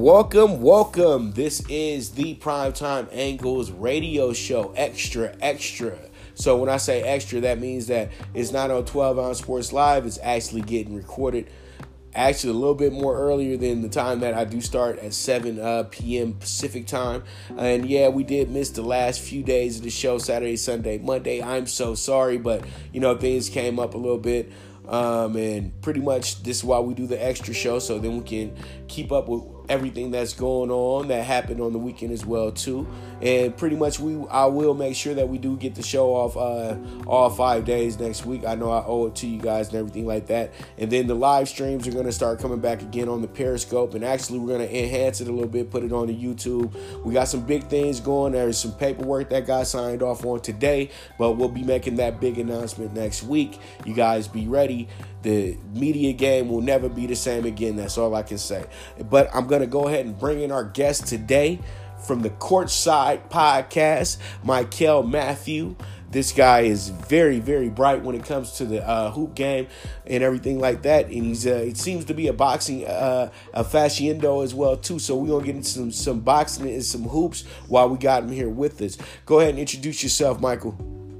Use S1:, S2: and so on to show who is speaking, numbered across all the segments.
S1: welcome. This is the Primetime Angles radio show, extra. So when I say extra, that means that it's not on 12 Ounce Sports Live. It's actually getting recorded actually a little bit more earlier than the time that I do start at 7 p.m. Pacific time. And yeah, we did miss the last few days of the show, Saturday, Sunday, Monday. I'm so sorry, but things came up a little bit. And pretty much this is why we do the extra show, so then we can keep up with everything that's going on that happened on the weekend as well too. And pretty much I will make sure that we do get the show off all 5 days next week. I know I owe it to you guys and everything like that. And then the live streams are going to start coming back again on the Periscope, and actually we're going to enhance it a little bit, put it on the YouTube. We got some big things going. There's some paperwork that got signed off on today, but we'll be making that big announcement next week. You guys be ready. The media game will never be the same again. That's all I can say. But I'm going to go ahead and bring in our guest today from the Courtside Podcast, Michael Matthew. This guy is very, very bright when it comes to the hoop game and everything like that. And it seems to be a boxing aficionado as well, too. So we're going to get into some boxing and some hoops while we got him here with us. Go ahead and introduce yourself, Michael.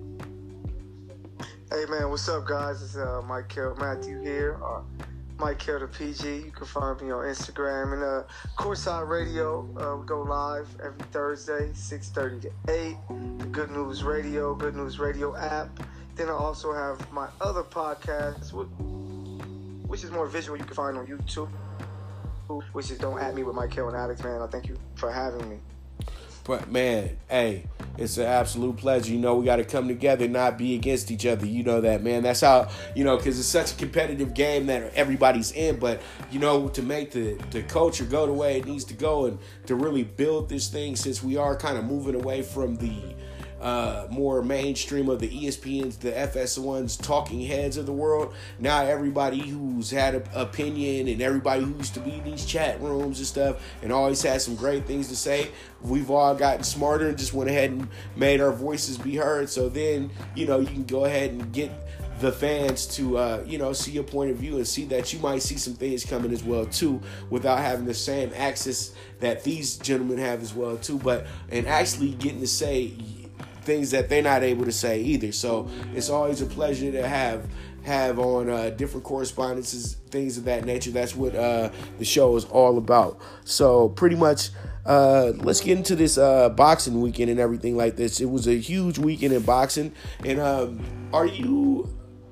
S2: Hey man, what's up guys? It's Michael Matthew here, Michael the PG. You can find me on Instagram and Courtside Radio. We go live every Thursday, 6:30 to 8. The Good News Radio app. Then I also have my other podcast, which is more visual. You can find on YouTube, which is Don't At Me with Michael and Alex. Man, I thank you for having me.
S1: But man, hey, it's an absolute pleasure. We got to come together, not be against each other. You know that, man. That's how, because it's such a competitive game that everybody's in. But, to make the culture go the way it needs to go and to really build this thing, since we are kind of moving away from the more mainstream of the ESPNs, the FS1s, talking heads of the world. Now everybody who's had an opinion and everybody who used to be in these chat rooms and stuff and always had some great things to say, we've all gotten smarter and just went ahead and made our voices be heard. So then, you can go ahead and get the fans to, see your point of view and see that you might see some things coming as well, too, without having the same access that these gentlemen have as well, too. And actually getting to say things that they're not able to say either. So it's always a pleasure to have on different correspondences, things of that nature. That's what the show is all about. So pretty much, let's get into this boxing weekend and everything like this. It was a huge weekend in boxing. And are you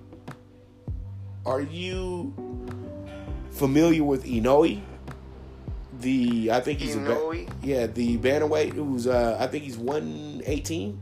S1: familiar with Inoue? I think he's
S2: Inoue?
S1: The bantamweight who's I think he's 118.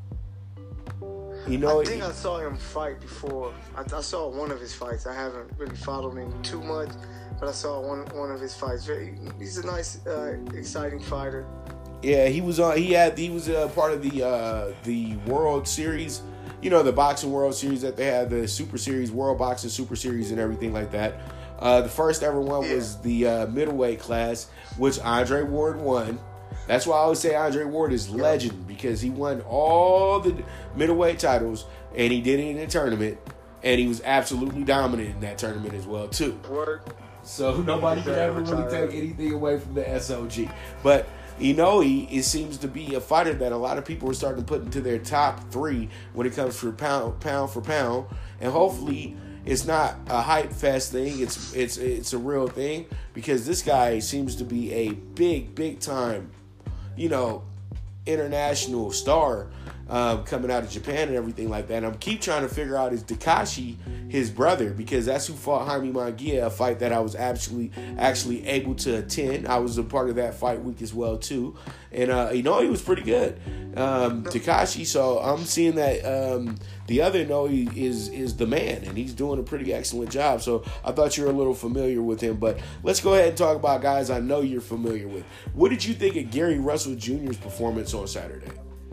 S2: I think I saw him fight before. I saw one of his fights. I haven't really followed him too much, but I saw one of his fights. He's a nice, exciting fighter.
S1: Yeah, he was on. He was part of the World Series. The boxing World Series that they had, the Super Series, World Boxing Super Series, and everything like that. The first ever one was the middleweight class, which Andre Ward won. That's why I always say Andre Ward is legend, because he won all the middleweight titles, and he did it in a tournament, and he was absolutely dominant in that tournament as well, too. So nobody can ever really take anything away from the SOG. But Inoue, it seems to be a fighter that a lot of people are starting to put into their top 3 when it comes to pound for pound, and hopefully it's not a hype fest thing. It's a real thing, because this guy seems to be a big time, international star coming out of Japan and everything like that. And I'm keep trying to figure out, is Takashi his brother? Because that's who fought Jaime Munguia, a fight that I was actually able to attend. I was a part of that fight week as well too, and he was pretty good, Takashi. So I'm seeing that the other Inoue is the man, and he's doing a pretty excellent job. So I thought you were a little familiar with him, but let's go ahead and talk about guys I know you're familiar with. What did you think of Gary Russell Jr.'s performance on Saturday?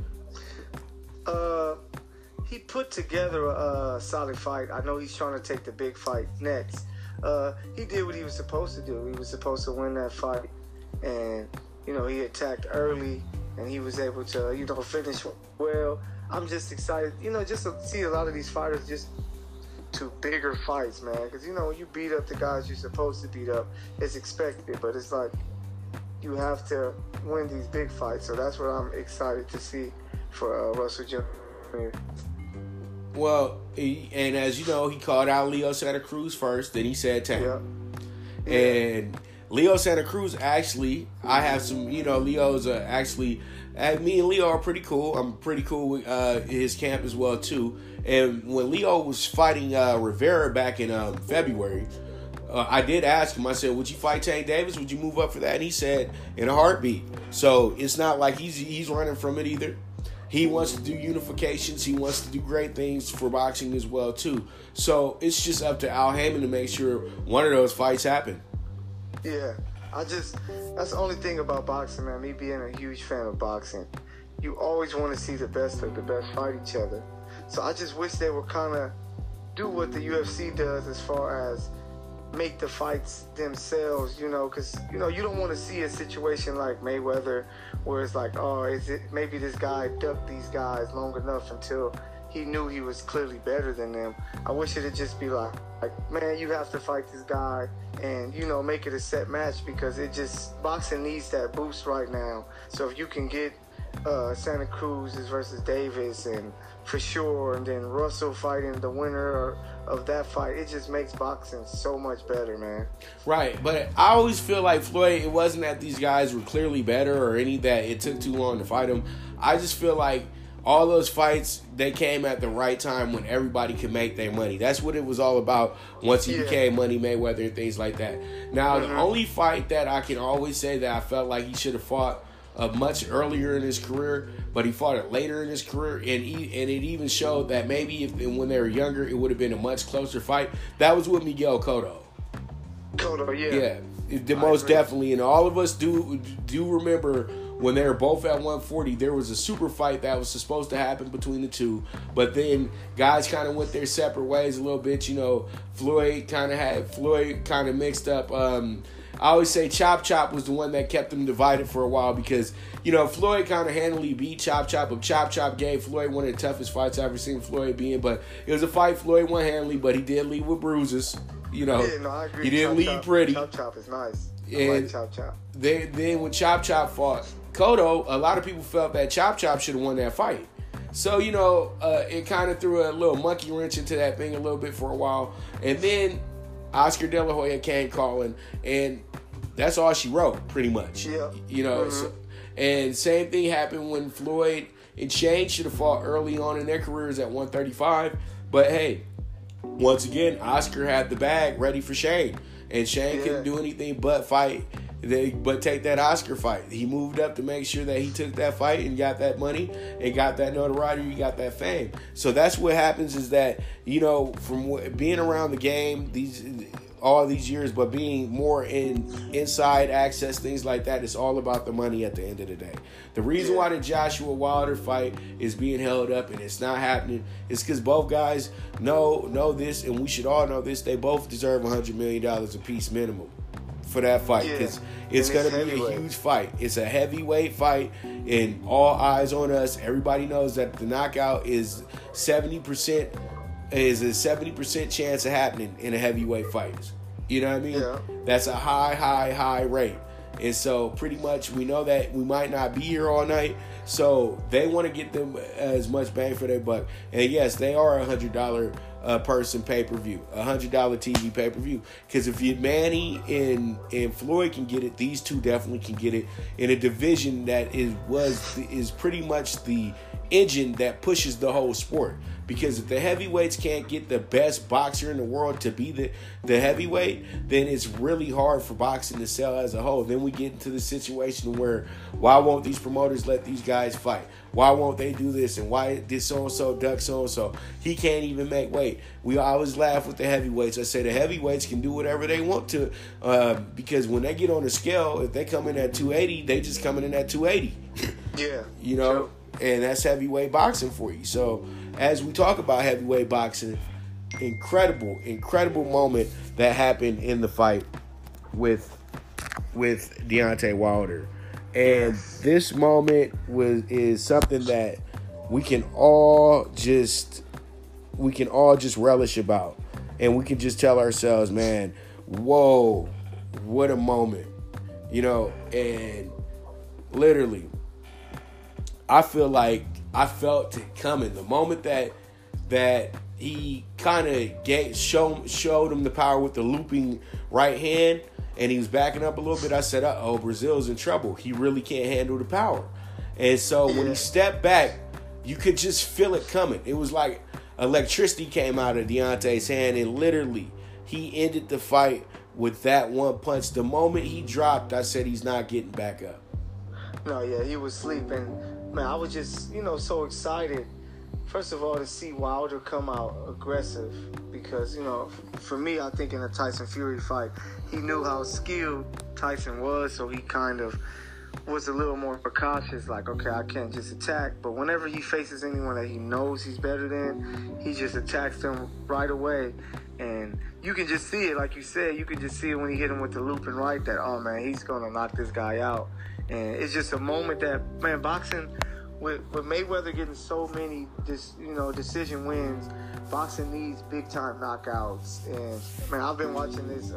S2: He put together a solid fight. I know he's trying to take the big fight next. He did what he was supposed to do. He was supposed to win that fight, and he attacked early, and he was able to finish well. I'm just excited, just to see a lot of these fighters just to bigger fights, man. Because when you beat up the guys you're supposed to beat up, it's expected. But it's like you have to win these big fights. So that's what I'm excited to see for Russell Jr.
S1: Well, and as you know, he called out Leo Santa Cruz first, then he said Tank.
S2: Yeah.
S1: And Leo Santa Cruz, actually, I have some, Leo's actually, me and Leo are pretty cool. I'm pretty cool with his camp as well, too. And when Leo was fighting Rivera back in February, I did ask him, I said, would you fight Tank Davis? Would you move up for that? And he said, in a heartbeat. So it's not like he's running from it either. He wants to do unifications. He wants to do great things for boxing as well, too. So it's just up to Al Haymon to make sure one of those fights happen.
S2: Yeah. That's the only thing about boxing, man. Me being a huge fan of boxing. You always want to see the best of the best fight each other. So I just wish they would kind of do what the UFC does as far as make the fights themselves, because, you don't want to see a situation like Mayweather where it's like, maybe this guy ducked these guys long enough until he knew he was clearly better than them. I wish it'd just be like, man, you have to fight this guy and, make it a set match, because boxing needs that boost right now. So if you can get Santa Cruz versus Davis, and for sure, and then Russell fighting the winner of that fight, it just makes boxing so much better, man.
S1: Right, but I always feel like Floyd, it wasn't that these guys were clearly better or any that it took too long to fight them. I just feel like all those fights, they came at the right time when everybody could make their money. That's what it was all about once he became Money Mayweather and things like that. Now, the only fight that I can always say that I felt like he should have fought much earlier in his career, but he fought it later in his career, and it even showed that maybe when they were younger, it would have been a much closer fight. That was with Miguel Cotto.
S2: Cotto, yeah.
S1: Yeah, most definitely. And all of us do remember when they were both at 140, there was a super fight that was supposed to happen between the two, but then guys kind of went their separate ways a little bit. Floyd kind of mixed up. I always say Chop Chop was the one that kept them divided for a while, because, Floyd kind of handily beat Chop Chop, but Chop Chop gave Floyd one of the toughest fights I've ever seen Floyd be in. But it was a fight Floyd won handily, but he did leave with bruises.
S2: I agree.
S1: He didn't leave pretty.
S2: Chop Chop is nice. I
S1: And
S2: like Chop Chop.
S1: Then when Chop Chop fought Cotto, a lot of people felt that Chop Chop should have won that fight. So, it kind of threw a little monkey wrench into that thing a little bit for a while. And then Oscar De La Hoya came calling, and that's all she wrote, pretty much.
S2: Yeah.
S1: So, and same thing happened when Floyd and Shane should have fought early on in their careers at 135. But hey, once again, Oscar had the bag ready for Shane, and Shane couldn't do anything but fight. But take that Oscar fight. He moved up to make sure that he took that fight and got that money and got that notoriety, got that fame. So that's what happens, is that, from being around the game all these years, but being more inside access, things like that, it's all about the money at the end of the day. The reason why the Joshua Wilder fight is being held up and it's not happening is because both guys know this, and we should all know this. They both deserve $100 million apiece minimum for that fight, because it's going to be a huge fight. It's a heavyweight fight, and all eyes on us. Everybody knows that the knockout is 70%. Is a 70% chance of happening in a heavyweight fight. You know what I mean?
S2: Yeah.
S1: That's a high rate. And so pretty much we know that we might not be here all night. So they want to get them as much bang for their buck. And yes, they are $100 person pay-per-view, $100 TV pay-per-view. Because if Manny and Floyd can get it, these two definitely can get it in a division that is pretty much the engine that pushes the whole sport. Because if the heavyweights can't get the best boxer in the world to be the heavyweight, then it's really hard for boxing to sell as a whole. Then we get into the situation where, why won't these promoters let these guys fight? Why won't they do this? And why did so-and-so duck so-and-so? He can't even make weight. We always laugh with the heavyweights. I say the heavyweights can do whatever they want to, because when they get on the scale, if they come in at 280, they just coming in at 280.
S2: Yeah.
S1: Sure. And that's heavyweight boxing for you. So as we talk about heavyweight boxing, incredible moment that happened in the fight with Deontay Wilder. And this moment is something that we can all just relish about. And we can just tell ourselves, man, whoa, what a moment. and literally, I feel like I felt it coming. The moment that he kind of showed him the power with the looping right hand, and he was backing up a little bit, I said, uh-oh, Brazil's in trouble. He really can't handle the power. And so when he stepped back, you could just feel it coming. It was like electricity came out of Deontay's hand, and literally he ended the fight with that one punch. The moment he dropped, I said he's not getting back up.
S2: No, yeah, he was sleeping. Man, I was just, so excited. First of all, to see Wilder come out aggressive because, for me, I think in a Tyson Fury fight, he knew how skilled Tyson was, so he kind of was a little more cautious, like, okay, I can't just attack. But whenever he faces anyone that he knows he's better than, he just attacks them right away. And you can just see it, like you said, you can just see it when he hit him with the looping right, that, oh, man, he's going to knock this guy out. And it's just a moment that, man, boxing, with Mayweather getting so many decision wins, boxing needs big-time knockouts. And, man, I've been watching this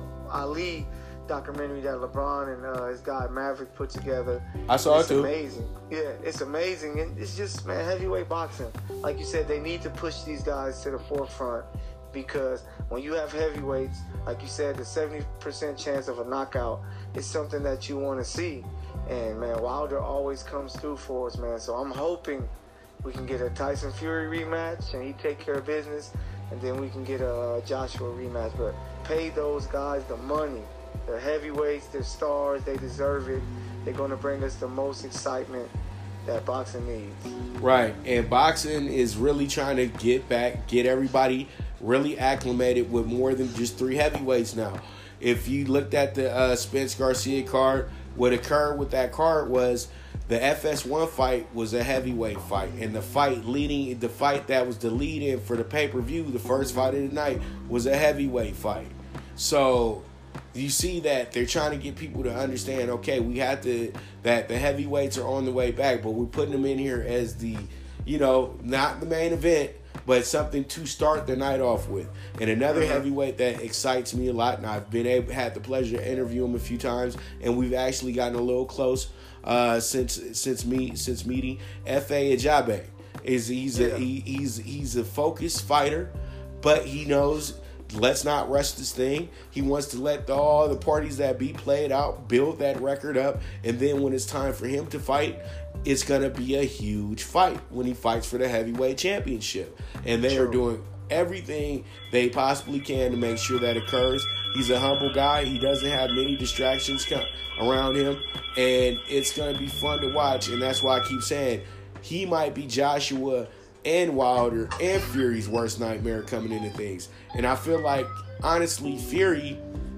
S2: Ali documentary that LeBron and his guy Maverick put together.
S1: I saw it too.
S2: It's amazing. Yeah, it's amazing. And it's just, man, heavyweight boxing. Like you said, they need to push these guys to the forefront because when you have heavyweights, like you said, the 70% chance of a knockout is something that you want to see. And, man, Wilder always comes through for us, man. So I'm hoping we can get a Tyson Fury rematch and he take care of business, and then we can get a Joshua rematch. But pay those guys the money. They're heavyweights, they're stars, they deserve it. They're going to bring us the most excitement that boxing needs. Right,
S1: and boxing is really trying to get everybody really acclimated with more than just 3 heavyweights now. If you looked at the Spence Garcia card, what occurred with that card was the FS1 fight was a heavyweight fight, and the fight that was the lead-in for the pay-per-view, the first fight of the night, was a heavyweight fight. So you see that they're trying to get people to understand, okay, that the heavyweights are on the way back, but we're putting them in here as the, not the main event, but something to start the night off with. And another heavyweight that excites me a lot, and I've had the pleasure to interview him a few times, and we've actually gotten a little close since meeting. F.A. Ajabe. He's a focused fighter, but he knows, let's not rush this thing. He wants to let all the parties that be played out, build that record up, and then when it's time for him to fight, it's going to be a huge fight when he fights for the heavyweight championship. And they are doing everything they possibly can to make sure that occurs. He's a humble guy. He doesn't have many distractions around him, and it's going to be fun to watch. And that's why I keep saying he might be Joshua and Wilder and Fury's worst nightmare coming into things. And I feel like, honestly, Fury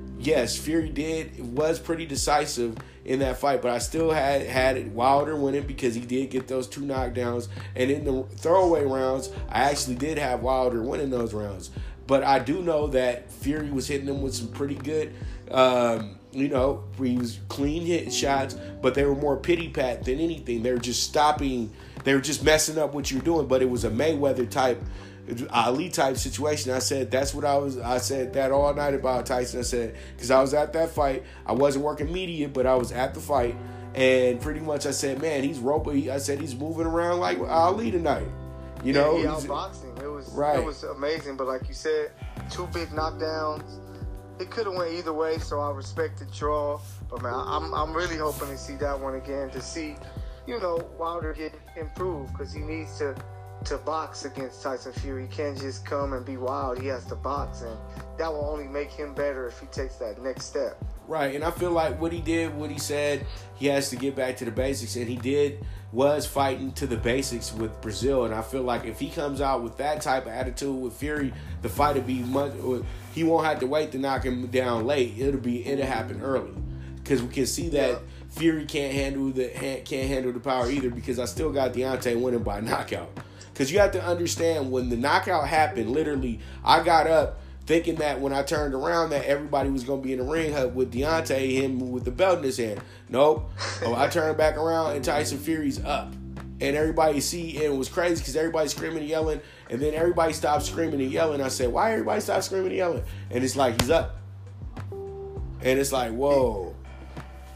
S1: was pretty decisive in that fight, but I still had Wilder winning because he did get those 2 knockdowns. And in the throwaway rounds, I actually did have Wilder winning those rounds. But I do know that Fury was hitting him with some pretty good, he was clean hit shots, but they were more pity-pat than anything. They were just stopping. They were just messing up what you're doing, but it was a Mayweather type, Ali type situation. I said I said that all night about Tyson. I said, because I was at that fight. I wasn't working media, but I was at the fight. And pretty much I said, man, he's moving around like Ali tonight.
S2: He outboxing. It was amazing. But like you said, 2 big knockdowns. It could have went either way, so I respect the draw. But man, I'm really hoping to see that one again, to see, Wilder get improved, because he needs to box against Tyson Fury. He can't just come and be wild. He has to box, and that will only make him better if he takes that next step.
S1: Right, and I feel like what he said, he has to get back to the basics, and he was fighting to the basics with Brazil, and I feel like if he comes out with that type of attitude with Fury, the fight will be he won't have to wait to knock him down late. It'll happen early, because we can see that Fury can't handle the power either, because I still got Deontay winning by knockout. Because you have to understand, when the knockout happened, literally, I got up thinking that when I turned around that everybody was going to be in the ring with Deontay, him with the belt in his hand. Nope. I turned back around and Tyson Fury's up. And everybody and it was crazy because everybody's screaming and yelling. And then everybody stopped screaming and yelling. I said, why everybody stop screaming and yelling? And it's like, he's up. And it's like, whoa.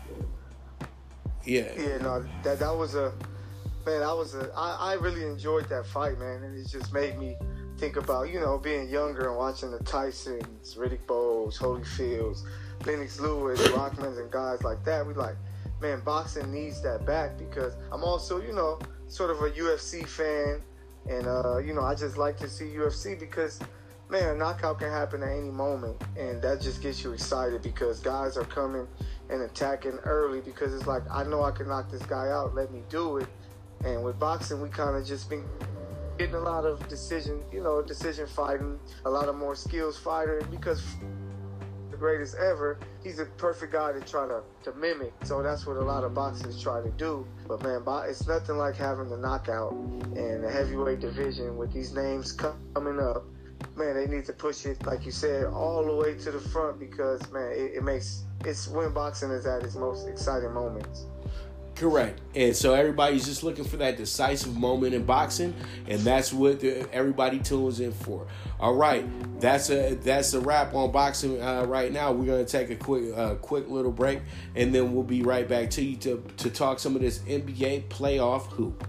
S1: Yeah.
S2: Yeah, no, that was a man. I really enjoyed that fight, man, and it just made me think about being younger and watching the Tysons, Riddick Bowes, Holyfields, Lennox Lewis, Rockmans, and guys like that. We like, man, boxing needs that back because I'm also sort of a UFC fan, and I just like to see UFC because, man, a knockout can happen at any moment, and that just gets you excited because guys are coming and attacking early because it's like, I know I can knock this guy out, let me do it. And with boxing, we kind of just been getting a lot of decision fighting, a lot of more skills fighter, and because the greatest ever, he's a perfect guy to try to mimic. So that's what a lot of boxers try to do. But man, it's nothing like having the knockout in the heavyweight division with these names coming up. Man, they need to push it, like you said, all the way to the front because, man, it's when boxing is at its most exciting moments.
S1: Correct. And so everybody's just looking for that decisive moment in boxing, and that's what everybody tunes in for. All right, that's a wrap on boxing right now. We're going to take a quick little break, and then we'll be right back to you to talk some of this NBA playoff hoop.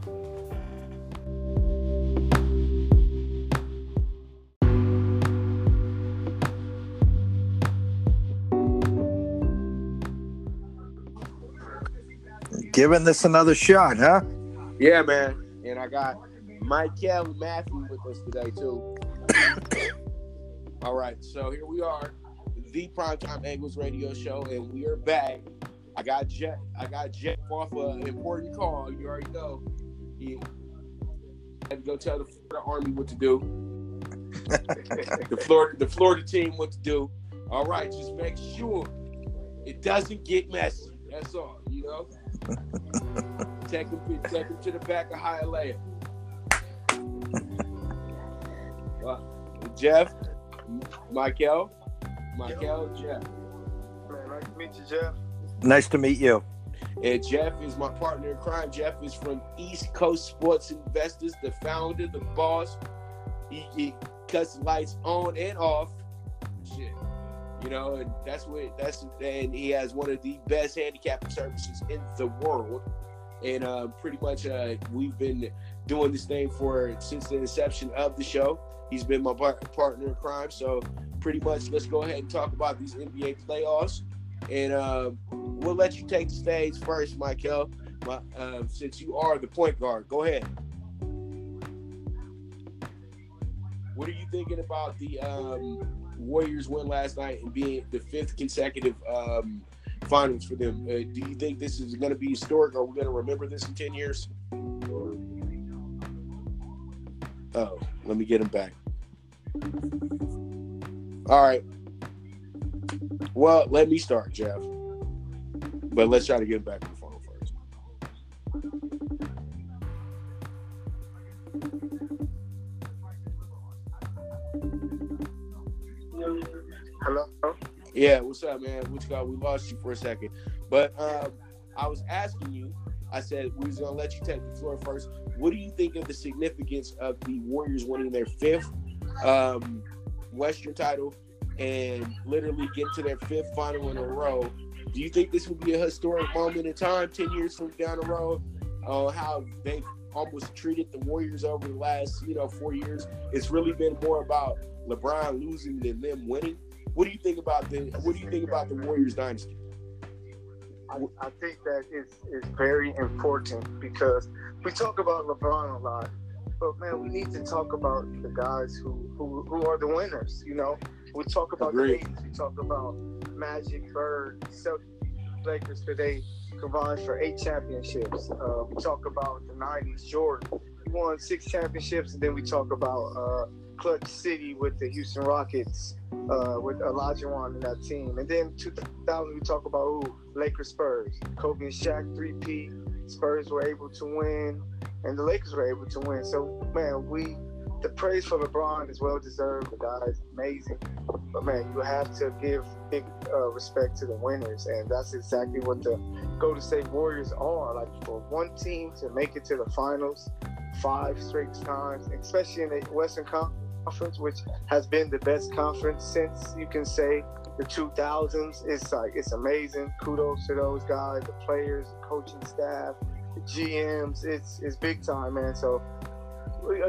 S3: Giving this another shot, huh?
S1: Yeah, man. And I got Michael Matthew with us today, too. All right, so here we are, the Primetime Angles radio show, and we are back. I got Jeff off an important call. You already know. He had to go tell the Florida Army what to do. the Florida team what to do. All right, just make sure it doesn't get messy. That's all, Take him to the back of Hialeah. Jeff, Michael, Jeff.
S2: Man, nice to meet you, Jeff.
S3: Nice to meet you.
S1: And Jeff is my partner in crime. Jeff is from East Coast Sports Investors, the founder, the boss. He cuts the lights on and off. Shit. And and he has one of the best handicapping services in the world. And pretty much we've been doing this thing since the inception of the show. He's been my partner in crime. So pretty much let's go ahead and talk about these NBA playoffs. And we'll let you take the stage first, Michael, since you are the point guard. Go ahead. What are you thinking about the Warriors win last night and being the fifth consecutive finals for them? Do you think this is going to be historic? Are we going to remember this in 10 years? Oh, let me get him back. All right. Well, let me start, Jeff. But let's try to get him back on the phone first.
S2: Hello?
S1: Yeah, what's up, man? What you got? We lost you for a second. But I was asking you, I said we was going to let you take the floor first. What do you think of the significance of the Warriors winning their fifth Western title and literally getting to their fifth final in a row? Do you think this will be a historic moment in time, 10 years from down the road, how they've almost treated the Warriors over the last 4 years? It's really been more about LeBron losing than them winning. What do you think about the Warriors dynasty?
S2: I think that it's very important because we talk about LeBron a lot, but man, we need to talk about the guys who are the winners. We talk about the ladies, we talk about Magic, Bird, Celtics, Lakers today combined for 8 championships. We talk about the 90s, Jordan. He won 6 championships, and then we talk about Clutch City with the Houston Rockets, with Olajuwon and that team. And then 2000, we talk about Lakers, Spurs. Kobe and Shaq, 3-peat. Spurs were able to win, and the Lakers were able to win. So, man, the praise for LeBron is well-deserved. The guy is amazing. But, man, you have to give big respect to the winners, and that's exactly what the Golden State Warriors are. Like, for one team to make it to the finals 5 straight times, especially in the Western Conference, which has been the best conference since, you can say, the 2000s. It's amazing. Kudos to those guys, the players, the coaching staff, the GMs. It's big time, man. So, we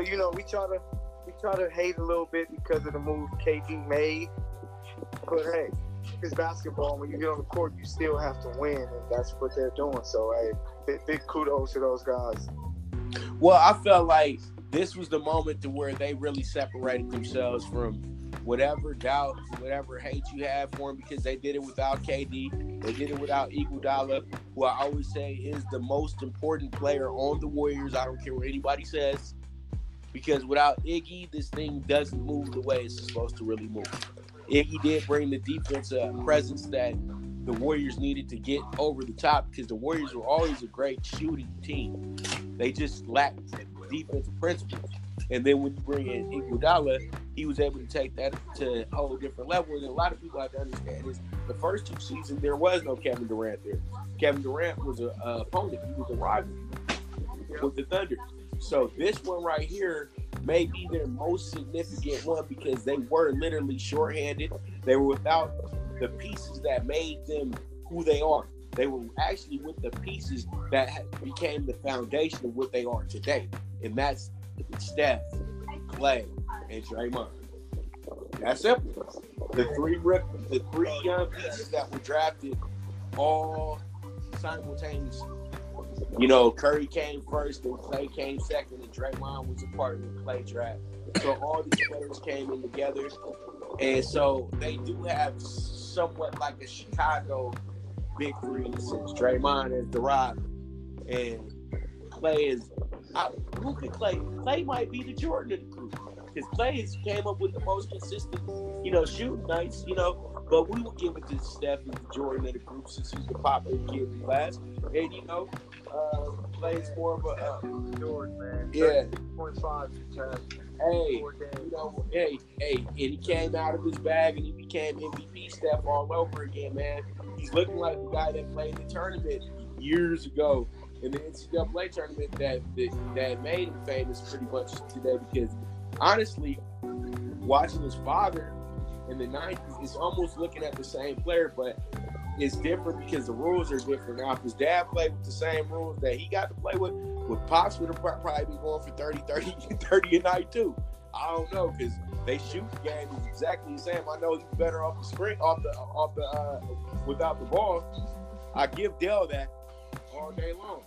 S2: try to hate a little bit because of the move KD made, but hey, it's basketball. When you get on the court, you still have to win, and that's what they're doing. So, hey, big kudos to those guys.
S1: Well, I felt like this was the moment to where they really separated themselves from whatever doubt, whatever hate you have for them, because they did it without KD. They did it without Iguodala, who I always say is the most important player on the Warriors. I don't care what anybody says, because without Iggy, this thing doesn't move the way it's supposed to really move. Iggy did bring the defense presence that the Warriors needed to get over the top, because the Warriors were always a great shooting team. They just lacked defensive principles. And then when you bring in Iguodala, he was able to take that to a whole different level. And a lot of people have to understand is the first two seasons, there was no Kevin Durant there. Kevin Durant was an opponent. He was a rival with the Thunder. So this one right here may be their most significant one, because they were literally shorthanded. They were without the pieces that made them who they are. They were actually with the pieces that became the foundation of what they are today. And that's Steph, Clay, and Draymond. That's simple. The three young pieces that were drafted all simultaneously. You know, Curry came first, and Clay came second, and Draymond was a part of the Clay draft. So all these players came in together, and so they do have somewhat like a Chicago big three in a sense. Draymond is the rival, and Clay is. Who could Clay? Clay might be the Jordan of the group, because Clay came up with the most consistent, shooting nights, But we will give it to Steph as the Jordan of the group, since he's the popular kid in class, and Clay's more of a
S2: Jordan, man.
S1: Yeah.
S2: 0.5 times.
S1: Hey, and he came out of his bag and he became MVP Steph all over again, man. He's looking like the guy that played the tournament years ago in the NCAA tournament that made him famous pretty much today, because honestly, watching his father in the 90s, it's almost looking at the same player, but it's different because the rules are different. Now, if his dad played with the same rules that he got to play with Pops would have probably been going for 30 a night too. I don't know, because they shoot the game is exactly the same. I know he's better off the screen, without the ball. I give Dell that all day long.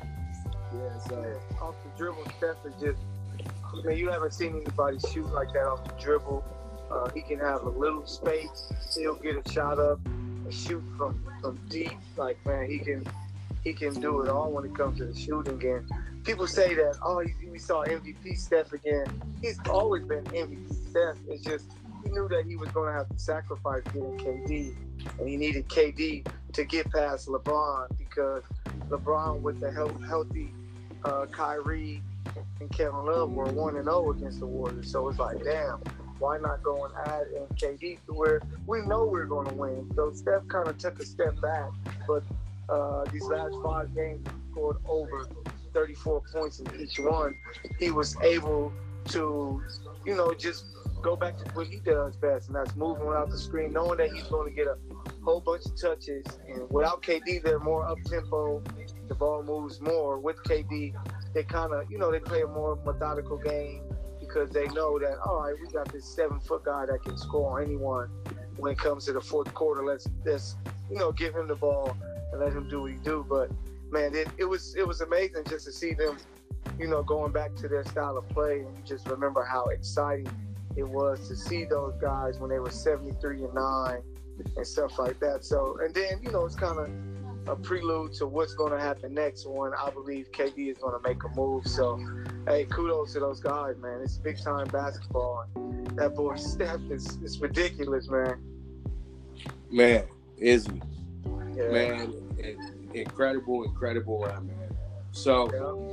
S1: Yeah, so
S2: off the dribble, Steph is just. You haven't seen anybody shoot like that off the dribble. He can have a little space, he'll get a shot up, and shoot from deep. Like, man, he can do it all when it comes to the shooting game. People say that, we saw MVP Steph again. He's always been MVP Steph. It's just he knew that he was going to have to sacrifice getting KD, and he needed KD to get past LeBron, because LeBron with the healthy Kyrie and Kevin Love were 1-0 against the Warriors. So it's like, damn, why not go and add in KD to where we know we're going to win? So Steph kind of took a step back, but these last 5 games, he scored over 34 points in each one. He was able to, just go back to what he does best, and that's moving without the screen, knowing that he's going to get a whole bunch of touches. And without KD, they're more up-tempo. The ball moves more. With KD, they kind of, they play a more methodical game, because they know that, all right, we got this 7-foot guy that can score on anyone. When it comes to the fourth quarter, let's give him the ball and let him do what he do. But man, it was amazing just to see them, going back to their style of play, and you just remember how exciting it was to see those guys when they were 73-9 and stuff like that. So, and then it's kind of a prelude to what's going to happen next when I believe KD is going to make a move. So, hey, kudos to those guys, man. It's big time basketball. That boy Steph is ridiculous, man.
S1: Man, is he?
S2: Yeah.
S1: Man, incredible run, man. So,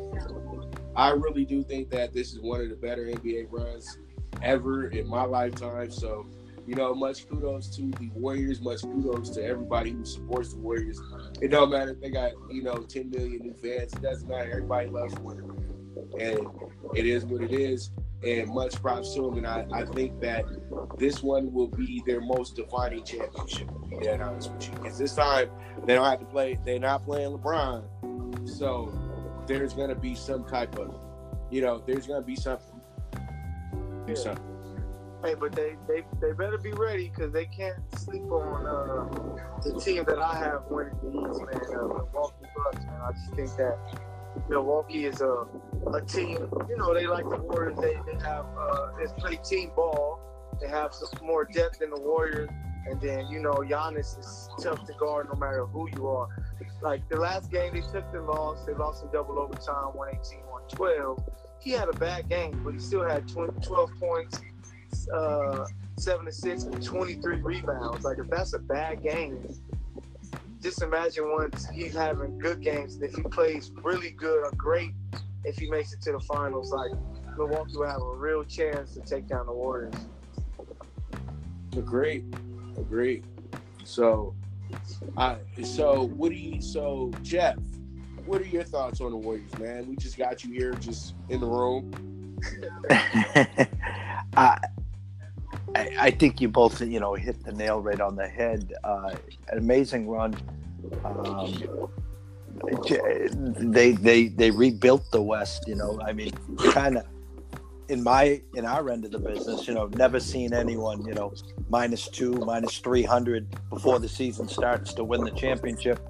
S1: I really do think that this is one of the better NBA runs ever in my lifetime. So, much kudos to the Warriors. Much kudos to everybody who supports the Warriors. It don't matter if they got, 10 million new fans. It doesn't matter. Everybody loves winning, and it is what it is. and much props to them. And I think that this one will be their most defining championship, to be that honest with you. Because this time, they don't have to play, they're not playing LeBron. So there's going to be some type of, there's going to be something. Something.
S2: Hey, but they better be ready because they can't sleep on the team that I have winning the East, man. Milwaukee Bucks, man. I just think that Milwaukee is a team. They like the Warriors. They play team ball. They have some more depth than the Warriors, and then Giannis is tough to guard no matter who you are. Like the last game they took the loss. They lost in double overtime, 118-112. He had a bad game, but he still had 12 points. 7 assists and 23 rebounds. Like, if that's a bad game, just imagine once he's having good games. If he plays really good or great, if he makes it to the finals, like Milwaukee will have a real chance to take down the Warriors.
S1: Agreed. So Jeff, what are your thoughts on the Warriors, man? We just got you here, just in the room.
S3: I think you both, hit the nail right on the head. An amazing run. They rebuilt the West. I mean, kind of in our end of the business. Never seen anyone, -2, -300 before the season starts to win the championship.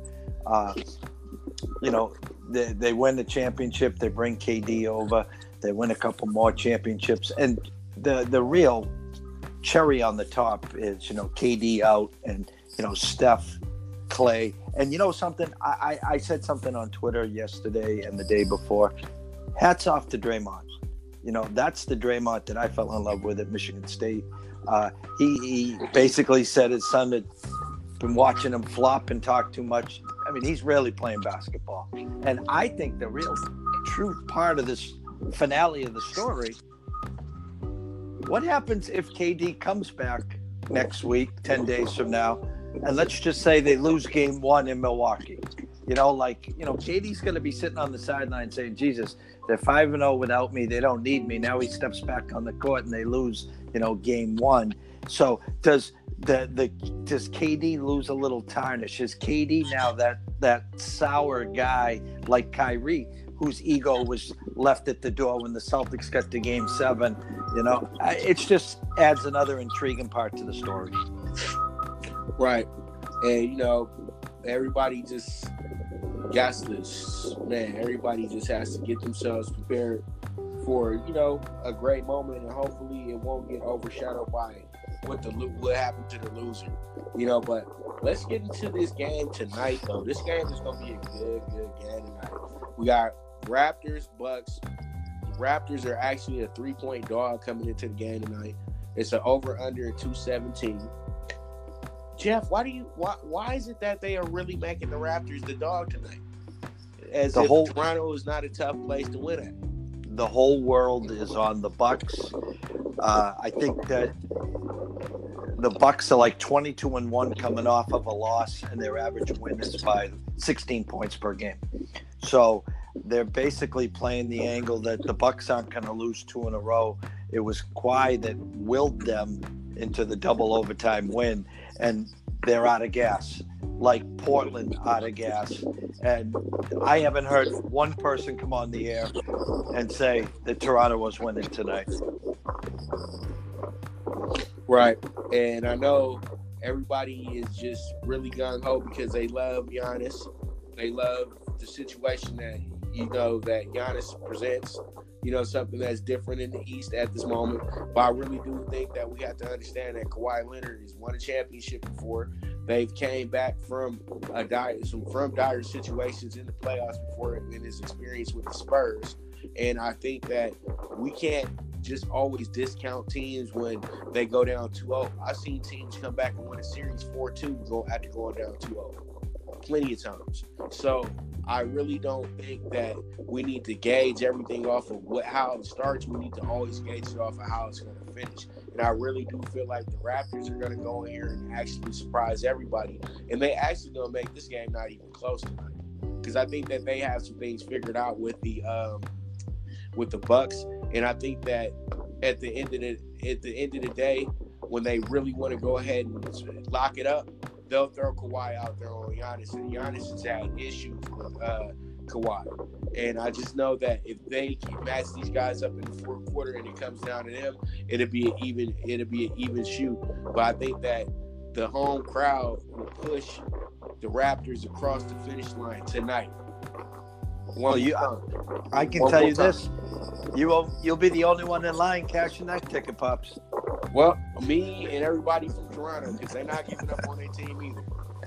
S3: They win the championship. They bring KD over. They win a couple more championships, and the real cherry on the top is KD out and Steph, Clay, and something I said something on Twitter yesterday and the day before. Hats off to Draymond. That's the Draymond that I fell in love with at Michigan State. He basically said his son had been watching him flop and talk too much. I mean, he's really playing basketball, and I think the real true part of this finale of the story. What happens if KD comes back next week, 10 days from now, and let's just say they lose game 1 in Milwaukee? KD's going to be sitting on the sideline saying, Jesus, they're 5-0 without me. They don't need me. Now he steps back on the court and they lose, game 1. So does KD lose a little tarnish? Is KD now that sour guy like Kyrie, whose ego was left at the door when the Celtics got to Game 7? It just adds another intriguing part to the story.
S1: Right. And, everybody just everybody just has to get themselves prepared for, a great moment, and hopefully it won't get overshadowed by what happened to the loser. But let's get into this game tonight, though. This game is going to be a good game tonight. We got Raptors, Bucks. The Raptors are actually a 3-point dog coming into the game tonight. It's an over/under at 217. Jeff, why is it that they are really making the Raptors the dog tonight? As if Toronto is not a tough place to win at.
S3: The whole world is on the Bucks. I think that the Bucks are like 22-1 coming off of a loss, and their average win is by 16 points per game. So they're basically playing the angle that the Bucks aren't going to lose 2 in a row. It was Kawhi that willed them into the double overtime win, and they're out of gas, like Portland out of gas. And I haven't heard one person come on the air and say that Toronto was winning tonight.
S1: Right. And I know everybody is just really gung-ho because they love Giannis. They love the situation that, that Giannis presents, something that's different in the East at this moment. But I really do think that we have to understand that Kawhi Leonard has won a championship before. They've came back from dire situations in the playoffs before in his experience with the Spurs. And I think that we can't just always discount teams when they go down 2-0. I've seen teams come back and win a series 4-2 after going down 2-0 plenty of times. So I really don't think that we need to gauge everything off of how it starts. We need to always gauge it off of how it's going to finish. And I really do feel like the Raptors are going to go in here and actually surprise everybody. And they actually going to make this game not even close tonight. Because I think that they have some things figured out with the Bucks. And I think that at the end of the day, when they really want to go ahead and lock it up, they'll throw Kawhi out there on Giannis, and Giannis has had issues with Kawhi. And I just know that if they can match these guys up in the fourth quarter and it comes down to them, it'll be an even shoot. But I think that the home crowd will push the Raptors across the finish line tonight.
S3: I can tell you this: you'll be the only one in line cashing that ticket, Pops.
S1: Well, me and everybody from Toronto, because they're not giving up on their team either.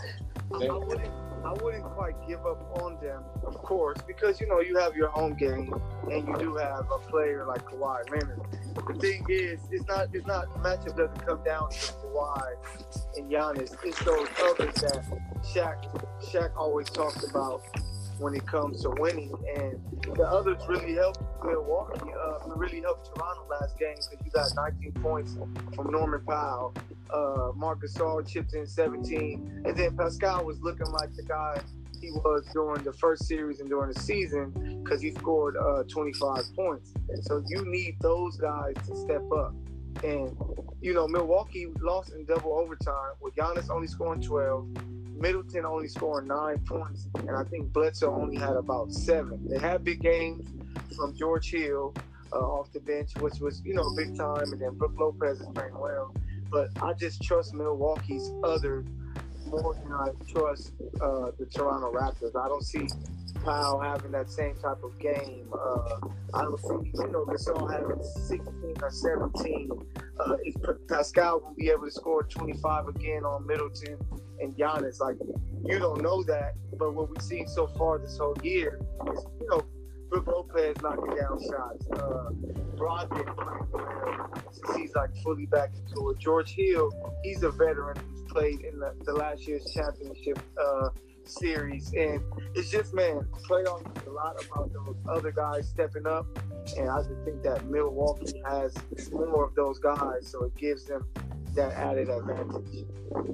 S2: I wouldn't quite give up on them, of course, because you have your home game and you do have a player like Kawhi Leonard. The thing is, it's not the matchup doesn't come down to Kawhi and Giannis. It's those others that Shaq always talks about when it comes to winning, and the others really helped Milwaukee. Really helped Toronto last game because you got 19 points from Norman Powell. Marc Gasol chipped in 17, and then Pascal was looking like the guy he was during the first series and during the season because he scored 25 points. So you need those guys to step up. And Milwaukee lost in double overtime with Giannis only scoring 12. Middleton only scoring 9 points, and I think Bledsoe only had about 7. They had big games from George Hill off the bench, which was, big time, and then Brook Lopez is playing well. But I just trust Milwaukee's others more than I trust the Toronto Raptors. I don't see Powell having that same type of game. I don't see, Gasol having 16 or 17. Is Pascal will be able to score 25 again on Middleton and Giannis? Like, you don't know that, but what we've seen so far this whole year is, Brook Lopez knocking down shots. Brogdon playing well since he's like fully back into it. George Hill, he's a veteran who's played in the last year's championship series, and it's just, playoffs is a lot about those other guys stepping up, and I just think that Milwaukee has more of those guys, so it gives them that added advantage.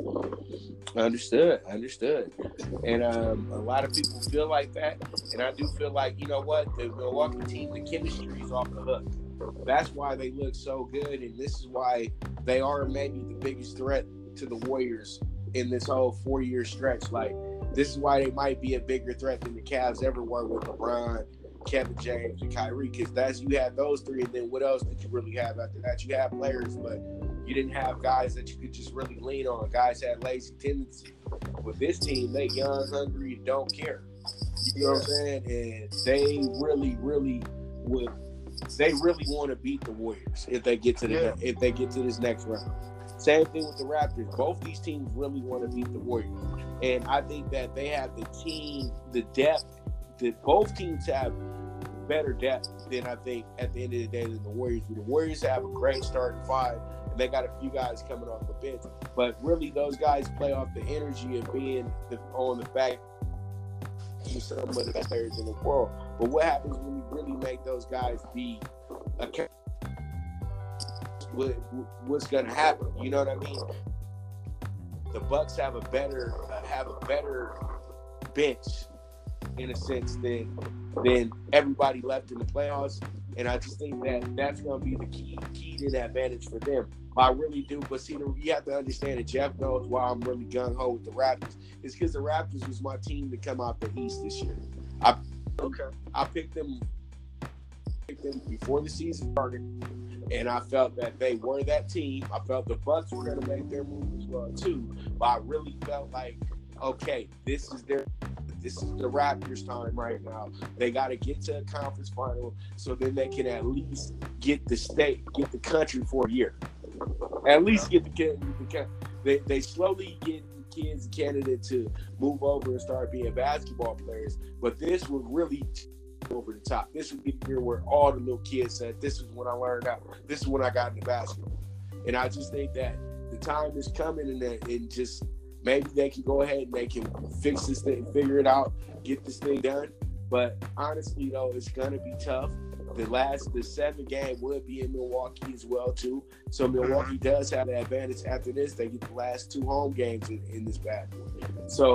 S1: Understood. And a lot of people feel like that, and I do feel like, the Milwaukee team, the chemistry is off the hook. That's why they look so good, and this is why they are maybe the biggest threat to the Warriors in this whole 4-year stretch. Like, this is why they might be a bigger threat than the Cavs ever were with LeBron, Kevin James, and Kyrie, because you had those three, and then what else did you really have after that? You had players, but you didn't have guys that you could just really lean on. Guys had lazy tendencies. With this team, they young, hungry, don't care. You know what I'm saying? And they really want to beat the Warriors if they get to this next round. Same thing with the Raptors. Both these teams really want to beat the Warriors. And I think that they have the depth, that both teams have better depth than I think at the end of the day than the Warriors do. The Warriors have a great starting five, and they got a few guys coming off the bench. But really, those guys play off the energy of being on the back of some of the best players in the world. But what happens when you really make those guys be accountable? What's going to happen? You know what I mean? The Bucks have a better bench in a sense than everybody left in the playoffs, and I just think that that's going to be the key to the advantage for them. I really do, but see, you have to understand that Jeff knows why I'm really gung-ho with the Raptors. It's because the Raptors was my team to come out the East this year. I picked them before the season started, and I felt that they were that team. I felt the Bucks were going to make their move as well too, but I really felt like, okay, this is the Raptors' time right now. They got to get to a conference final so then they can at least get the country for a year. At least get the they slowly get kids and candidates to move over and start being basketball players. But this would really over the top. This would be the year where all the little kids said, "This is when I learned out. This is when I got into basketball." And I just think that the time is coming, and just maybe they can go ahead and they can fix this thing, figure it out, get this thing done. But honestly, though, it's gonna be tough. The 7th game would be in Milwaukee as well too. So Milwaukee does have the advantage after this. They get the last 2 home games in this bad boy. So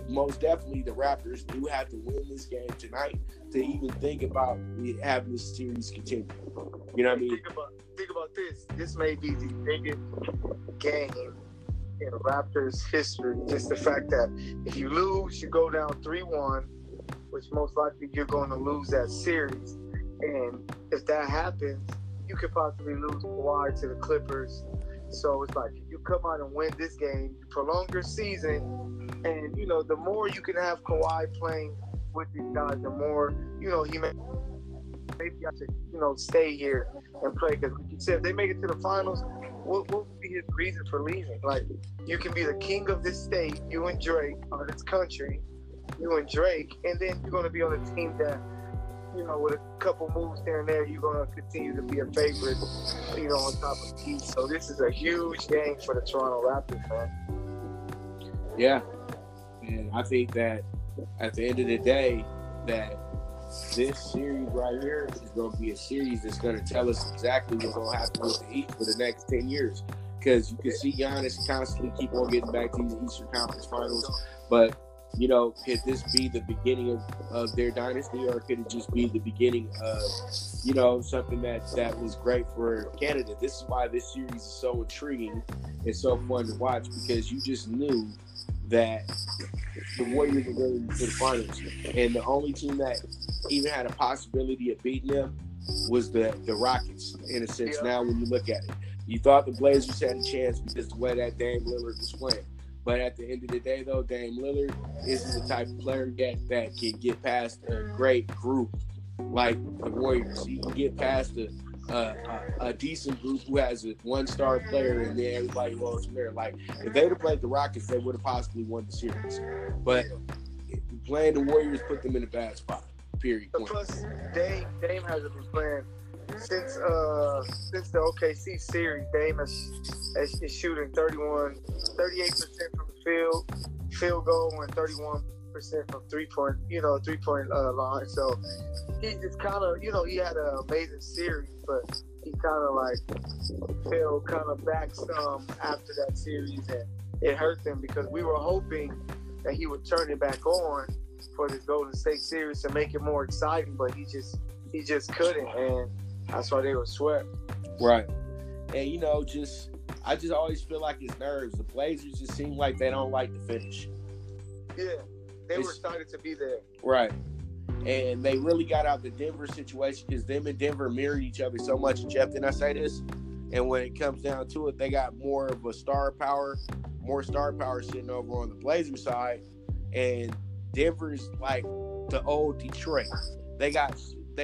S1: most definitely the Raptors do have to win this game tonight to even think about having this series continue. You know what I mean?
S2: Think about this. This may be the biggest game in Raptors history. Just the fact that if you lose, you go down 3-1, which most likely you're going to lose that series. And if that happens, you could possibly lose Kawhi to the Clippers. So it's like, if you come out and win this game, you prolong your season, and, you know, the more you can have Kawhi playing with these guys, the more, you know, he maybe I should, you know, stay here and play. Because like you said, if they make it to the finals, what would be his reason for leaving? Like, you can be the king of this state, you and Drake, or this country, you and Drake, and then you're going to be on a team that, you know, with a couple moves here and there, you're going to continue to be a favorite, you know, on top of the East. So this is a huge game for the Toronto Raptors, man.
S1: Yeah. And I think that at the end of the day, that this series right here is going to be a series that's going to tell us exactly what's going to happen with the East for the next 10 years. Because you can see Giannis constantly keep on getting back to these Eastern Conference Finals. But, you know, could this be the beginning of their dynasty, or could it just be the beginning of, you know, something that was great for Canada? This is why this series is so intriguing and so fun to watch, because you just knew that the Warriors were going to the finals, and the only team that even had a possibility of beating them was the Rockets, in a sense. Yeah. Now, when you look at it, you thought the Blazers had a chance because the way that Dame Lillard was playing. But at the end of the day, though, Dame Lillard isn't the type of player that can get past a great group like the Warriors. He can get past a decent group who has a one-star player, and then everybody loves there. Like, if they'd have played the Rockets, they would have possibly won the series. But playing the Warriors put them in a bad spot. Period.
S2: Plus, Dame hasn't been playing since the OKC series. Dame is shooting 38% from the field goal, and 31% from three-point line. So he just kind of, you know, he had an amazing series, but he kind of like fell kind of back some after that series, and it hurt them because we were hoping that he would turn it back on for this Golden State series to make it more exciting, but he just couldn't, and that's why they were swept.
S1: Right. And, you know, I just always feel like it's nerves. The Blazers just seem like they don't like to finish.
S2: Yeah, they were excited to be there.
S1: Right. And they really got out the Denver situation because them and Denver mirrored each other so much. Jeff, didn't I say this? And when it comes down to it, they got more star power sitting over on the Blazers side. And Denver's like the old Detroit. They got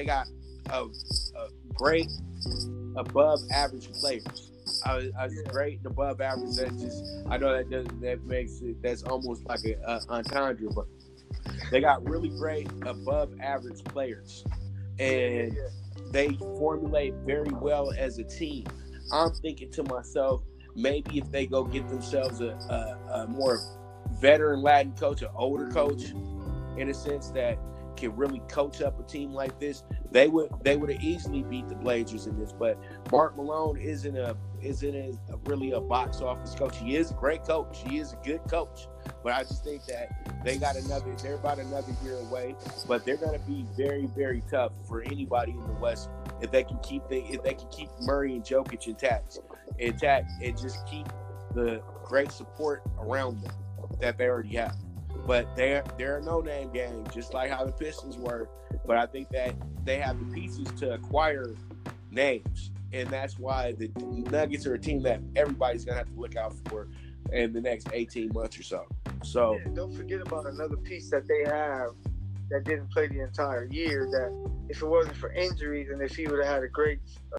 S1: a great above average players. Great and above average. I know that makes it, that's almost like a entendre, but they got really great above average players, and they formulate very well as a team. I'm thinking to myself, maybe if they go get themselves a more veteran Latin coach, an older coach, in a sense that can really coach up a team like this, they would have easily beat the Blazers in this. But Mark Malone isn't really a box office coach. He is a great coach. He is a good coach. But I just think that they're about another year away. But they're going to be very, very tough for anybody in the West if they can keep Murray and Jokic intact, and just keep the great support around them that they already have. But they're a no-name game, just like how the Pistons were. But I think that they have the pieces to acquire names, and that's why the Nuggets are a team that everybody's going to have to look out for in the next 18 months or so. So
S2: don't forget about another piece that they have that didn't play the entire year, that if it wasn't for injuries and if he would have had a great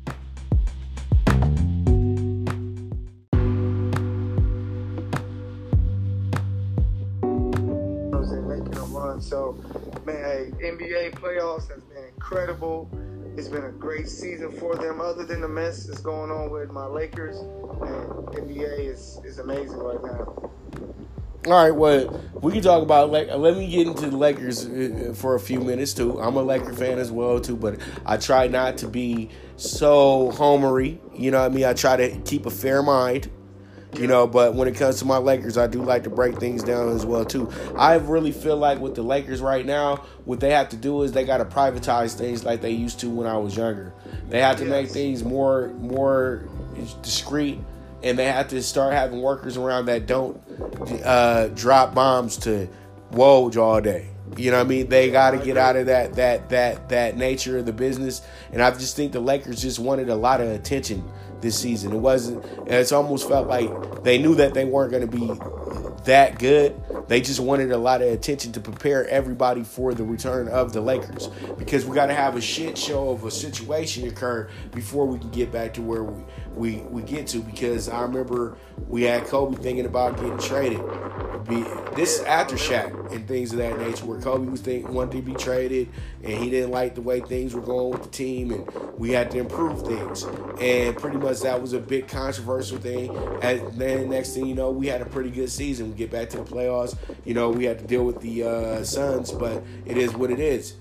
S2: So, man, NBA playoffs has been incredible. It's been a great season for them. Other than the mess that's going on with my Lakers, man, NBA is amazing right now.
S1: All right, well, we can talk about let me get into the Lakers for a few minutes too. I'm a Laker fan as well too, but I try not to be so homery. You know what I mean? I try to keep a fair mind. You know, but when it comes to my Lakers, I do like to break things down as well, too. I really feel like with the Lakers right now, what they have to do is they got to privatize things like they used to when I was younger. They have to make things more discreet, and they have to start having workers around that don't drop bombs to Woj all day. You know what I mean? They got to get out of that nature of the business, and I just think the Lakers just wanted a lot of attention this season. It's almost felt like they knew that they weren't going to be that good. They just wanted a lot of attention to prepare everybody for the return of the Lakers, because we got to have a shit show of a situation occur before we can get back to where we get to. Because I remember we had Kobe thinking about getting traded. This is after Shaq and things of that nature, where Kobe wanted to be traded, and he didn't like the way things were going with the team, and we had to improve things. And pretty much that was a big controversial thing. And then next thing you know, we had a pretty good season. We get back to the playoffs. You know, we had to deal with the Suns, but it is what it is.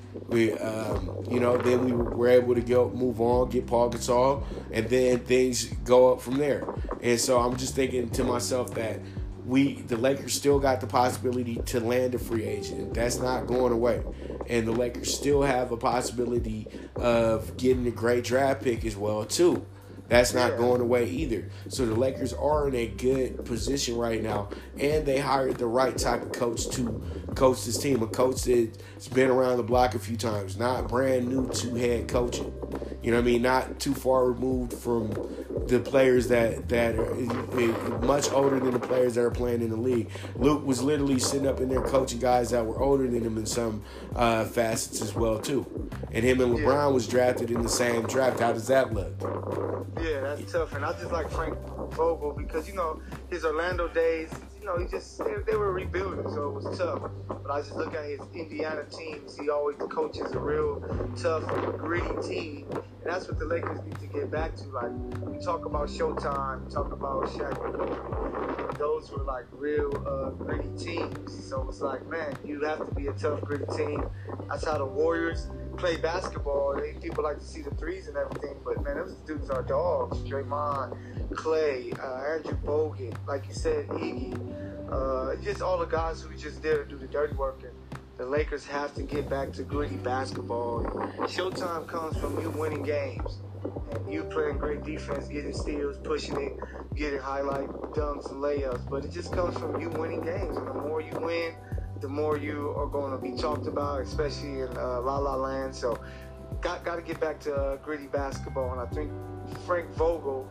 S1: Then we were able to move on, get Paul Gasol, and then things go up from there. And so I'm just thinking to myself that the Lakers still got the possibility to land a free agent. That's not going away. And the Lakers still have a possibility of getting a great draft pick as well, too. That's not going away either. So the Lakers are in a good position right now, and they hired the right type of coach to coach this team. A coach that's been around the block a few times, not brand new to head coaching. You know what I mean? Not too far removed from the players that are much older than the players that are playing in the league. Luke was literally sitting up in there coaching guys that were older than him in some facets as well, too. And him and LeBron was drafted in the same draft. How does that look?
S2: Yeah, that's tough. And I just like Frank Vogel because, his Orlando days, they were rebuilding, so it was tough. But I just look at his Indiana teams. He always coaches a real tough, gritty team. And that's what the Lakers need to get back to. Like, we talk about Showtime, we talk about Shaq and Kobe. Those were, like, real gritty teams. So it's like, man, you have to be a tough, gritty team. That's how the Warriors play basketball. People like to see the threes and everything, but, man, those dudes are dogs. Draymond, Clay, Andrew Bogut, like you said, Iggy. Just all the guys who just there to do the dirty work. And the Lakers have to get back to gritty basketball. Showtime comes from you winning games. And you playing great defense, getting steals, pushing it, getting highlight dunks and layups. But it just comes from you winning games. And the more you win, the more you are going to be talked about, especially in La La Land. So got to get back to gritty basketball. And I think Frank Vogel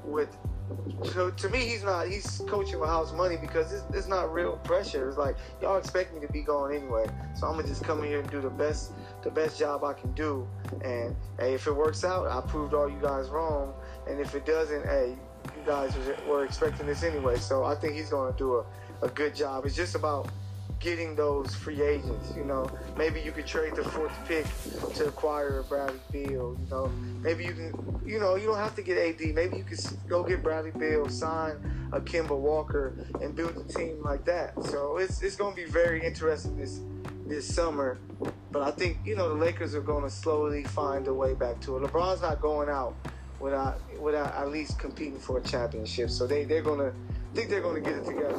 S2: to me, he's coaching with house money because it's not real pressure. It's like, y'all expect me to be gone anyway, so I'm gonna just come in here and do the best job I can do. And hey, if it works out, I proved all you guys wrong. And if it doesn't, hey, you guys were expecting this anyway. So I think he's gonna do a good job. It's just about getting those free agents. Maybe you could trade the 4th pick to acquire Bradley Beal. Maybe you can. You don't have to get AD. Maybe you could go get Bradley Beal, sign a Kemba Walker, and build a team like that. So it's going to be very interesting this summer. But I think the Lakers are going to slowly find a way back to it. LeBron's not going out without at least competing for a championship. So they're going to. I think they're going to get it together.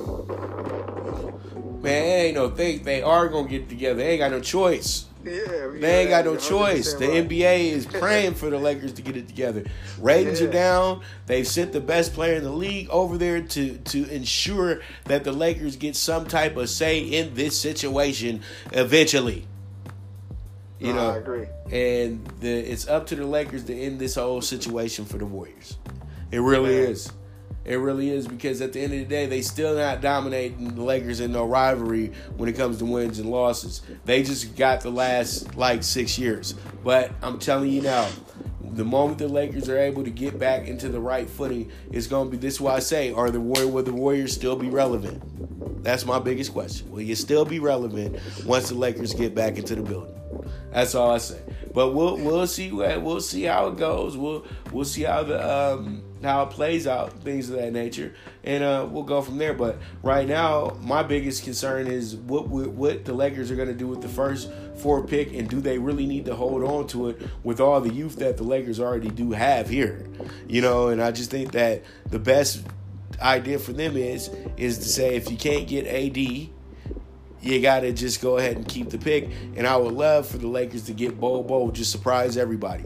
S1: Man, ain't no thing. They are going to get it together. They ain't got no choice. They ain't got no choice. The NBA is praying for the Lakers to get it together. Ratings are down. They've sent the best player in the league over there to ensure that the Lakers get some type of say in this situation eventually.
S2: I agree.
S1: And it's up to the Lakers to end this whole situation for the Warriors. It really is. It really is, because at the end of the day, they still not dominating the Lakers in no rivalry when it comes to wins and losses. They just got the last, 6 years. But I'm telling you now, the moment the Lakers are able to get back into the right footing, it's going to be, this is why I say, will the Warriors still be relevant? That's my biggest question. Will you still be relevant once the Lakers get back into the building? That's all I say. But we'll see. We'll see how it goes. We'll see how how it plays out, things of that nature, and we'll go from there. But right now, my biggest concern is what the Lakers are going to do with the first 4 pick, and do they really need to hold on to it with all the youth that the Lakers already do have here? And I just think that the best idea for them is to say if you can't get AD, you got to just go ahead and keep the pick. And I would love for the Lakers to get Bol, just surprise everybody.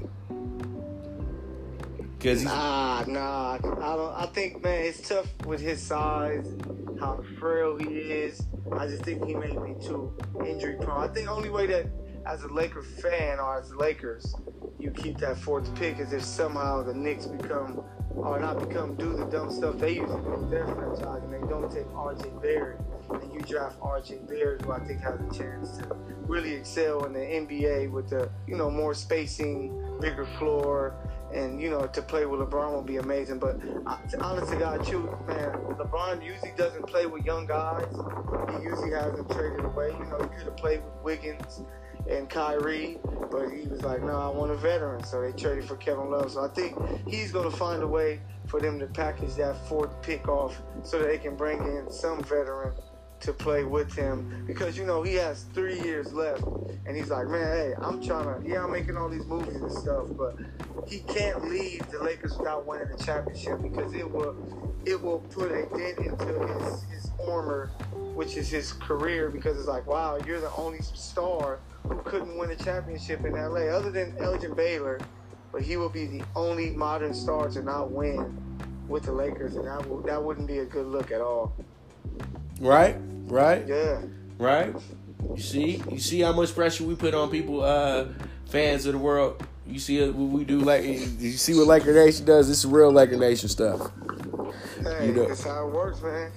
S2: I think, man, it's tough with his size, how frail he is. I just think he may be too injury prone. I think the only way that, as a Laker fan or as Lakers, you keep that fourth pick is if somehow the Knicks do the dumb stuff they used to do with their franchise, and they don't take R.J. Barrett, and you draft R.J. Barrett, who I think has a chance to really excel in the NBA with the, more spacing, bigger floor, and, to play with LeBron will be amazing. But honest to God, man, LeBron usually doesn't play with young guys. He usually has them traded away. He could have played with Wiggins and Kyrie, but he was like, no, I want a veteran. So they traded for Kevin Love. So I think he's going to find a way for them to package that fourth pick off so that they can bring in some veteran to play with him, because he has 3 years left, and he's like, man, hey, I'm making all these movies and stuff, but he can't leave the Lakers without winning the championship, because it will put a dent into his armor, which is his career, because it's like, wow, you're the only star who couldn't win a championship in LA, other than Elgin Baylor, but he will be the only modern star to not win with the Lakers, and that wouldn't be a good look at all.
S1: Right?
S2: Yeah.
S1: Right? You see how much pressure we put on people, fans of the world. You see what we do. You see what Laker Nation does. This is real Laker Nation stuff.
S2: Hey, that's how it works, man.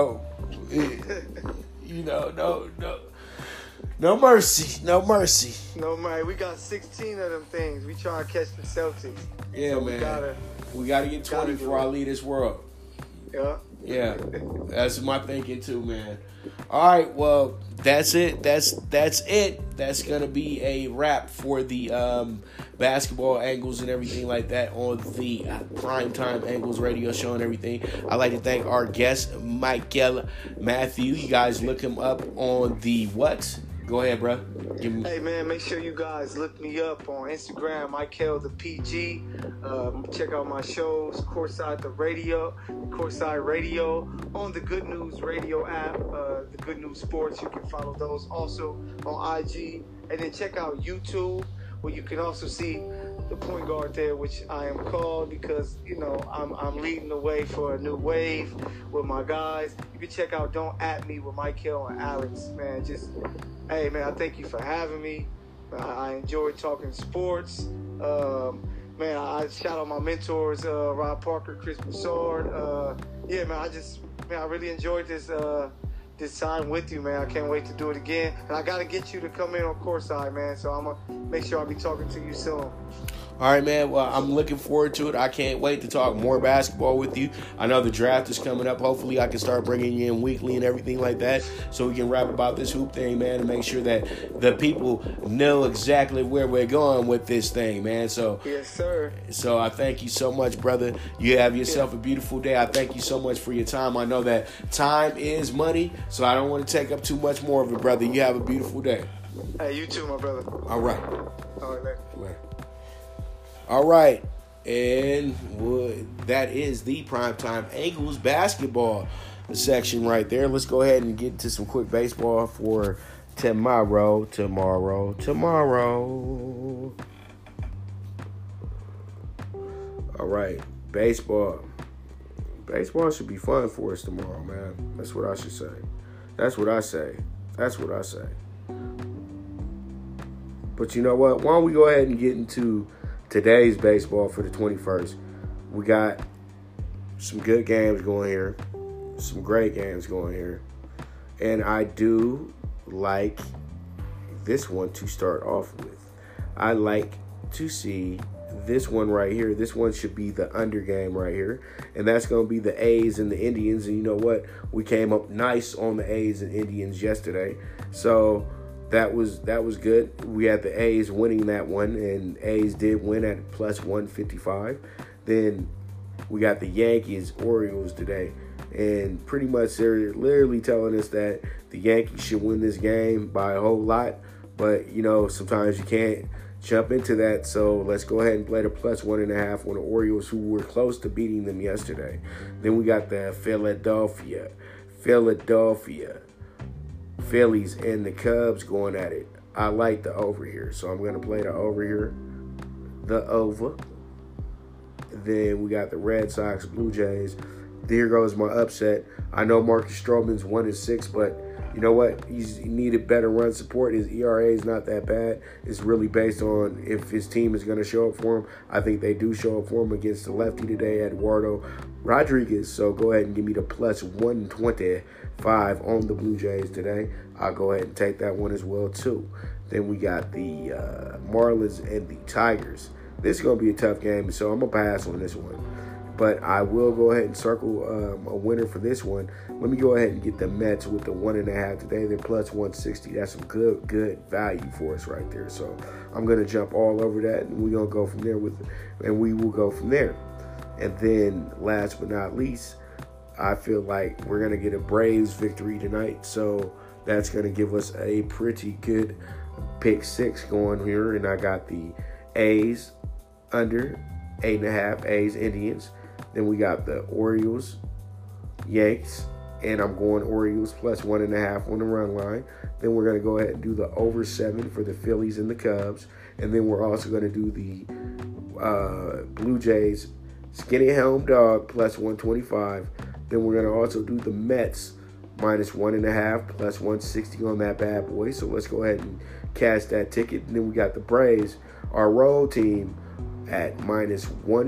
S2: No mercy.
S1: No mercy.
S2: No, man. We got 16 of them things. We try to catch the Celtics.
S1: Yeah, so man. We gotta get 20 before I leave this world. Yeah, that's my thinking too, man. All right, well, that's it. That's it. That's gonna be a wrap for the basketball angles and everything like that on the Primetime Angles radio show and everything. I'd like to thank our guest, Michael Matthew. You guys look him up on the what? Go ahead, bro.
S2: Hey, man, make sure you guys look me up on Instagram, Michael the PG. Check out my shows, Courtside Radio, on the Good News Radio app, the Good News Sports. You can follow those also on IG. And then check out YouTube, where you can also see the point guard there, which I am called because, I'm leading the way for a new wave with my guys. You can check out Don't At Me with Michael and Alex, man. Hey, man, I thank you for having me. I enjoyed talking sports. Man, I shout out my mentors, Rob Parker, Chris Broussard. Yeah, man, I really enjoyed this time with you, man. I can't wait to do it again. And I got to get you to come in on Courtside, man. So I'm going to make sure I'll be talking to you soon.
S1: All right, man. Well, I'm looking forward to it. I can't wait to talk more basketball with you. I know the draft is coming up. Hopefully, I can start bringing you in weekly and everything like that so we can rap about this hoop thing, man, and make sure that the people know exactly where we're going with this thing, man. So,
S2: yes, sir.
S1: So I thank you so much, brother. You have yourself a beautiful day. I thank you so much for your time. I know that time is money, so I don't want to take up too much more of it, brother. You have a beautiful day.
S2: Hey, you too, my brother.
S1: All right.
S2: All right, man.
S1: All right, and that is the Primetime Angles basketball section right there. Let's go ahead and get to some quick baseball for tomorrow. All right, baseball. Baseball should be fun for us tomorrow, man. That's what I should say. That's what I say. But you know what? Why don't we go ahead and get into today's baseball for the 21st. We got some good games going here, some great games going here, and I do like this one to start off with. I like to see this one right here. This one should be the under game right here, and that's going to be the A's and the Indians. And you know what? We came up nice on the A's and Indians yesterday, so that was good. We had the A's winning that one, and A's did win at plus 155. Then we got the Yankees, Orioles today, and pretty much they're literally telling us that the Yankees should win this game by a whole lot. But, sometimes you can't jump into that. So let's go ahead and play the plus 1.5 on the Orioles, who were close to beating them yesterday. Then we got the Philadelphia Phillies and the Cubs going at it. I like the over here, so I'm going to play the over here. The over. Then we got the Red Sox, Blue Jays. There goes my upset. I know Marcus Stroman's 1-6, but you know what? He needed better run support. His ERA is not that bad. It's really based on if his team is going to show up for him. I think they do show up for him against the lefty today, Eduardo Rodriguez. So go ahead and give me the plus 125 on the Blue Jays today. I'll go ahead and take that one as well, too. Then we got the Marlins and the Tigers. This is going to be a tough game, so I'm going to pass on this one. But I will go ahead and circle a winner for this one. Let me go ahead and get the Mets with the 1.5 today. They're plus 160. That's some good value for us right there. So I'm going to jump all over that, and we're going to go from there and we will go from there. And then last but not least, I feel like we're going to get a Braves victory tonight. So that's going to give us a pretty good pick 6 going here. And I got the A's under 8.5, A's Indians. Then we got the Orioles, Yanks, and I'm going Orioles plus 1.5 on the run line. Then we're going to go ahead and do the over 7 for the Phillies and the Cubs. And then we're also going to do the Blue Jays, skinny home dog plus 125. Then we're going to also do the Mets minus 1.5 plus 160 on that bad boy. So let's go ahead and cash that ticket. And then we got the Braves, our road team, at minus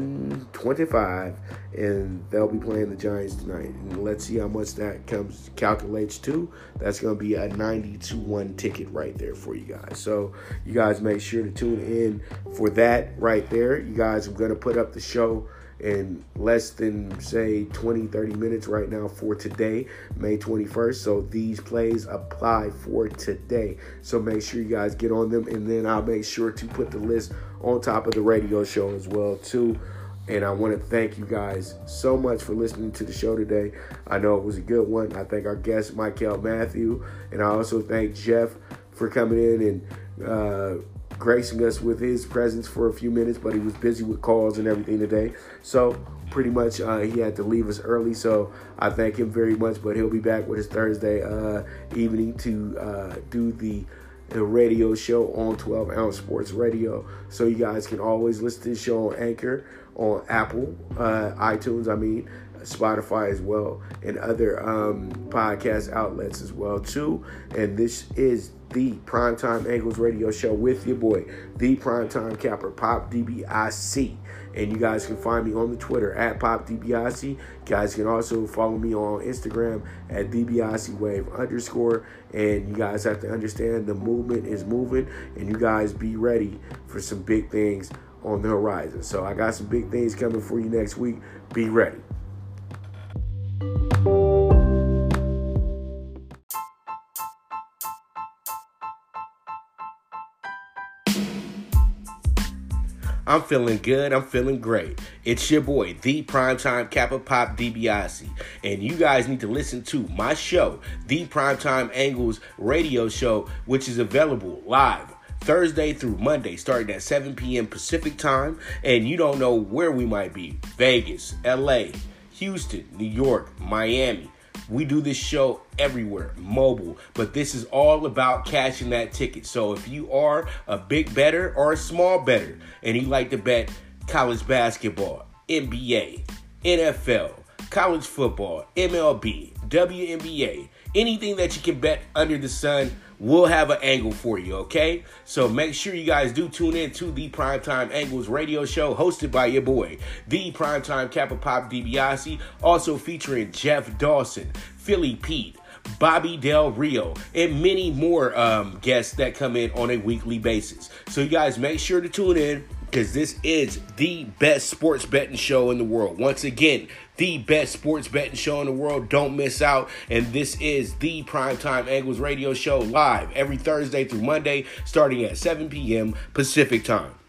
S1: 125, and they'll be playing the Giants tonight. And let's see how much that calculates to. That's going to be a 90-1 ticket right there for you guys. So you guys make sure to tune in for that right there. You guys are going to put up the show in less than, say, 20-30 minutes right now for today, May 21st. So these plays apply for today. So make sure you guys get on them, and then I'll make sure to put the list on top of the radio show as well, too. And I want to thank you guys so much for listening to the show today. I know it was a good one. I thank our guest, Michael Matthew, and I also thank Jeff for coming in and gracing us with his presence for a few minutes, but he was busy with calls and everything today. So pretty much he had to leave us early, so I thank him very much, but he'll be back with his Thursday evening to do the radio show on 12 Ounce Sports Radio. So you guys can always listen to the show on Anchor, on Apple, iTunes, Spotify as well, and other podcast outlets as well too. And this is the Primetime Angles Radio Show with your boy, the Primetime Capper, Pop DBIC. And you guys can find me on the Twitter at Pop DBIC. You guys can also follow me on Instagram at DBICWave_. And you guys have to understand the movement is moving, and you guys be ready for some big things on the horizon. So I got some big things coming for you next week. Be ready. I'm feeling good. I'm feeling great. It's your boy, the Primetime Kappa Pop DBIC. And you guys need to listen to my show, the Primetime Angles Radio Show, which is available live Thursday through Monday, starting at 7 p.m. Pacific time. And you don't know where we might be. Vegas, LA, Houston, New York, Miami. We do this show everywhere, mobile, but this is all about cashing that ticket. So if you are a big bettor or a small bettor and you like to bet college basketball, NBA, NFL, college football, MLB, WNBA, anything that you can bet under the sun, we'll have an angle for you, okay? So make sure you guys do tune in to the Primetime Angles Radio Show, hosted by your boy, the Primetime Kappa Pop DiBiase, also featuring Jeff Dawson, Philly Pete, Bobby Del Rio, and many more guests that come in on a weekly basis. So you guys make sure to tune in, because this is the best sports betting show in the world. Once again, the best sports betting show in the world. Don't miss out. And this is the Primetime Angles Radio Show, live every Thursday through Monday, starting at 7 p.m. Pacific time.